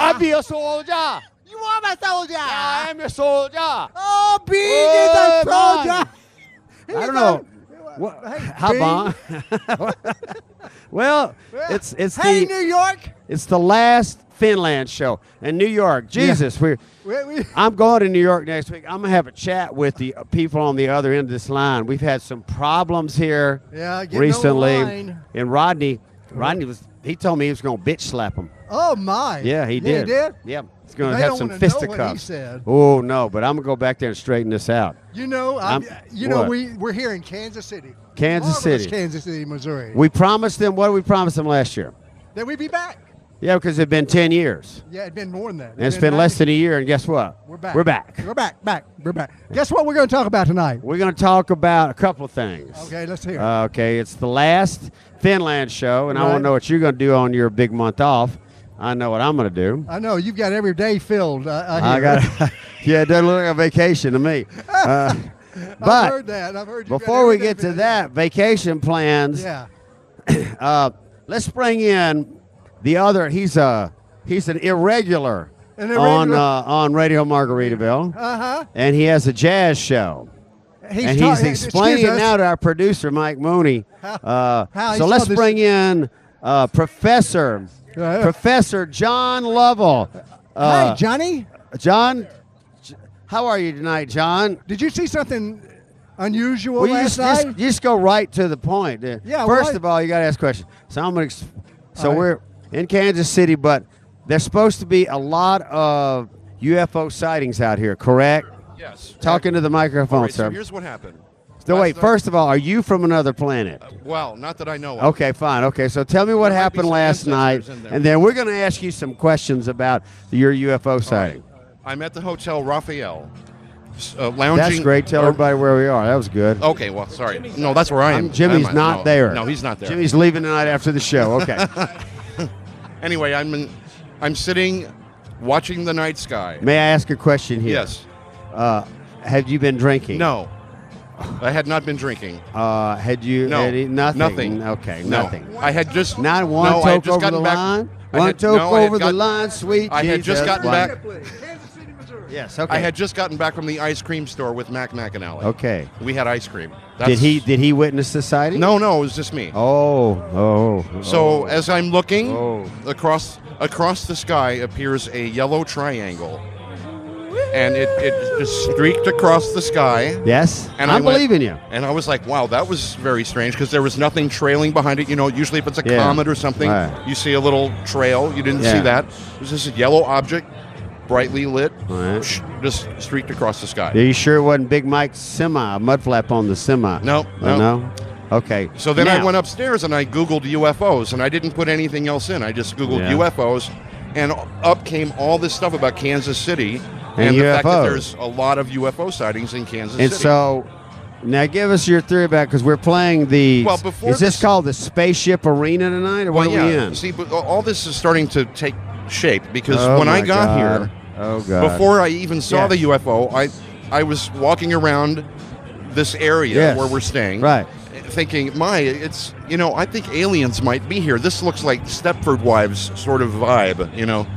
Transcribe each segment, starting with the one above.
I be a soldier. You are my soldier. I am a soldier. Oh, Bing is a soldier. I don't know. How Bing. about? Well, it's Hey, New York. it's the last Finland show in New York. Jesus, I'm going to New York next week. I'm gonna have a chat with the people on the other end of this line. We've had some problems here recently, and Rodney he told me he was gonna bitch slap him. Oh my! Yeah, he did. He did. Yeah, he's gonna They have don't some wanna know what he fisticuffs. said. Oh no, but I'm gonna go back there and straighten this out. You know, What? we're here in Kansas City. Kansas Marvelous City. Kansas City, Missouri. We promised them. What did we promise them last year? That we'd be back. Yeah, because it's been 10 years. Yeah, it'd been more than that. And it's been less than a year, and guess what? We're back. We're back. We're back. We're back. Guess what we're going to talk about tonight? We're going to talk about a couple of things. Okay, let's hear it. Okay, it's the last Finland show, and I want Right. to know what you're going to do on your big month off. I know what I'm going to do. I know you've got every day filled. I got, yeah, it doesn't look like a vacation to me. But I've heard that. I've heard. before we get to that, vacation plans. Yeah. Let's bring in the other. He's an irregular, on Radio Margaritaville, and he has a jazz show. He's explaining it now to our producer Mike Mooney. So let's bring in Professor John Lovell. Hey, Johnny. John, how are you tonight, John? Did you see something unusual Well, last night? you just go right to the point. Yeah, First well, of all, you got to ask questions. So All we're in Kansas City, but there's supposed to be a lot of UFO sightings out here, correct? Yes. Talking to the microphone, All right, sir. so here's what happened. So Last wait, night- first of all, are you from another planet? Well, not that I know of. Okay, fine. Okay, so tell me what There might be happened some last night, ancestors in there. and then we're going to ask you some questions about your UFO sighting. I'm at the Hotel Raphael, lounging. That's great. Tell everybody where we are. That was good. Okay, well, sorry. No, that's where I am. Jimmy's not there. No, he's not there. Jimmy's leaving tonight after the show. Okay. Anyway, I'm sitting watching the night sky. May I ask a question here? Yes. Have you been drinking? No. I had not been drinking. Had you? No. Nothing. Nothing. Okay, No. nothing. I had just Not one no, I had toke just over the gotten back. line. I One had- toke no, I had over the got- line, sweet I had just Jesus. gotten back. Kansas City, Missouri. Yes. Okay. I had just gotten back from the ice cream store with Mac McAnally. Okay. We had ice cream. Did he witness the sighting? No, it was just me. Oh. So as I'm looking Oh. across the sky appears a yellow triangle, and it just streaked across the sky. Yes. And I'm I went- believing you. And I was like, wow, that was very strange because there was nothing trailing behind it. You know, usually if it's a Yeah. comet or something, Right. you see a little trail. You didn't Yeah. see that. It was just a yellow object, brightly lit, Right. just streaked across the sky. Are you sure it wasn't Big Mike's semi, a mud flap on the semi? No, Oh, no. no? Okay. So then I Now- went upstairs and I Googled UFOs, and I didn't put anything else in. I just Googled Yeah. UFOs, and up came all this stuff about Kansas City And the fact that UFOs. there's a lot of UFO sightings in Kansas And City. so, now give us your theory about, because we're playing the. Well, before is this this- called the Spaceship Arena tonight, or what well, are we yeah. in? See, but all this is starting to take shape because Oh, when I my got God. here, Oh God. before I even saw Yes. the UFO, I was walking around this area Yes. where we're staying, Right. thinking, it's I think aliens might be here. This looks like Stepford Wives sort of vibe,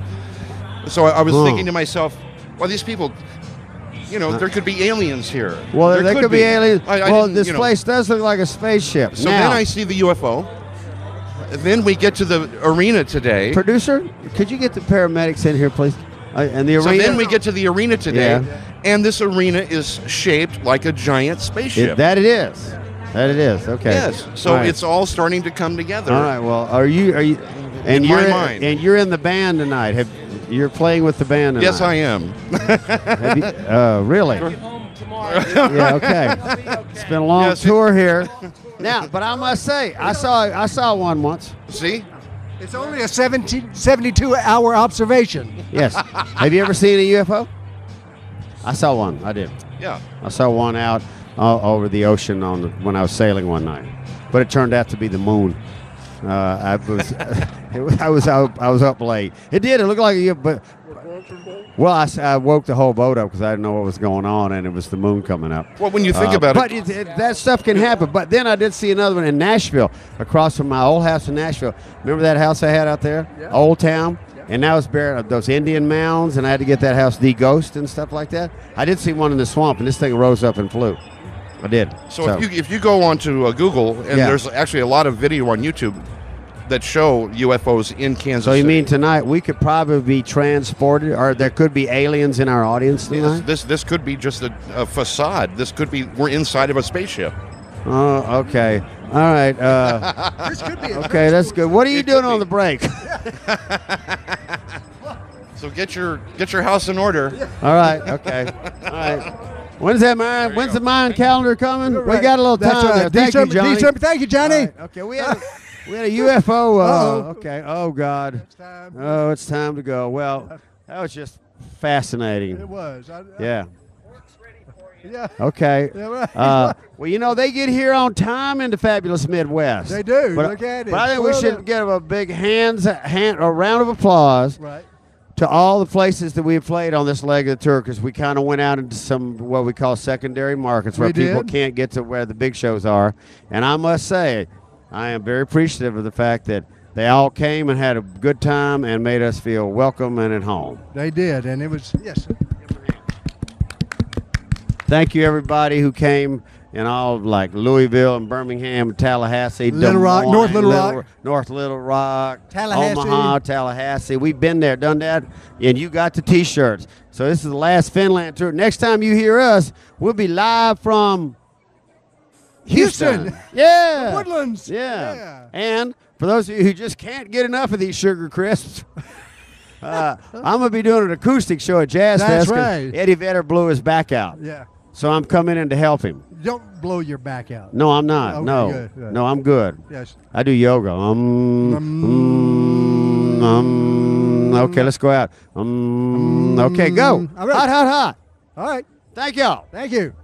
So I was Huh. thinking to myself, well, these people, there could be aliens here. Well, there could be aliens. I Well, didn't, this place does look like a spaceship. So now, then I see the UFO. Then we get to the arena today. producer, could you get the paramedics in here, please? And the So arena. then we get to the arena today, Yeah. and this arena is shaped like a giant spaceship. That it is. That it is. Okay. Yes. So All right. it's all starting to come together. All right. Well, are you? And In you're my mind. and you're in the band tonight. You're playing with the band tonight. Yes, I am. Have you, really? Yeah. Okay. It's been a long Yes, tour here. Now, but I must say, I saw one once. See? It's only a 72-hour observation. Yes. Have you ever seen a UFO? I saw one. I did. Yeah. I saw one out over the ocean when I was sailing one night, but it turned out to be the moon. I was up late. It did. It looked like a but. Well, I woke the whole boat up because I didn't know what was going on, and it was the moon coming up. Well, when you think about but it, that stuff can happen. But then I did see another one in Nashville, across from my old house in Nashville. Remember that house I had out there, Old Town? And that was buried those Indian mounds, and I had to get that house de-ghost and stuff like that. I did see one in the swamp, and this thing rose up and flew. I did. So if you go onto Google, and there's actually a lot of video on YouTube that show UFOs in Kansas So you City. mean tonight we could probably be transported, or there could be aliens in our audience tonight? This could be just a facade. This could be we're inside of a spaceship. Oh, okay. All right. This could be Okay, that's good. What are you doing on the break? So get your house in order. All right. Okay. All right. When's that Mayan? When's the Mayan calendar coming? Right. We got a little time there. Thank you, Johnny. December. Thank you, Johnny. All right, okay, we had a UFO. Uh-oh. Okay. Oh God. It's time. Oh, it's time to go. Well, that was just fascinating. It was. Yeah. Yeah. Okay. Yeah, right. Well, you know, they get here on time in the fabulous Midwest. They do. But, Look at it. But I think we should give a big a round of applause Right. to all the places that we've played on this leg of the tour, because we kind of went out into some what we call secondary markets where We people did. can't get to where the big shows are. And I must say, I am very appreciative of the fact that they all came and had a good time and made us feel welcome and at home. They did, and it was yes. Thank you, everybody who came in all like Louisville and Birmingham and Tallahassee, Little Des Rock, Moines, North Little Rock. North Little Rock, Tallahassee. Omaha, Tallahassee. We've been there, done that, and you got the T-shirts. So this is the last Finland tour. Next time you hear us, we'll be live from Houston. Yeah. The Woodlands. Yeah. And for those of you who just can't get enough of these sugar crisps, I'm going to be doing an acoustic show at Jazz That's Fest 'cause right. Eddie Vedder blew his back out. Yeah. So I'm coming in to help him. Don't blow your back out. No, I'm not. Okay, no. good. No, I'm good. Yes. I do yoga. Okay, let's go out. Okay, go. All right. Hot, hot, hot. All right. Thank y'all. Thank you.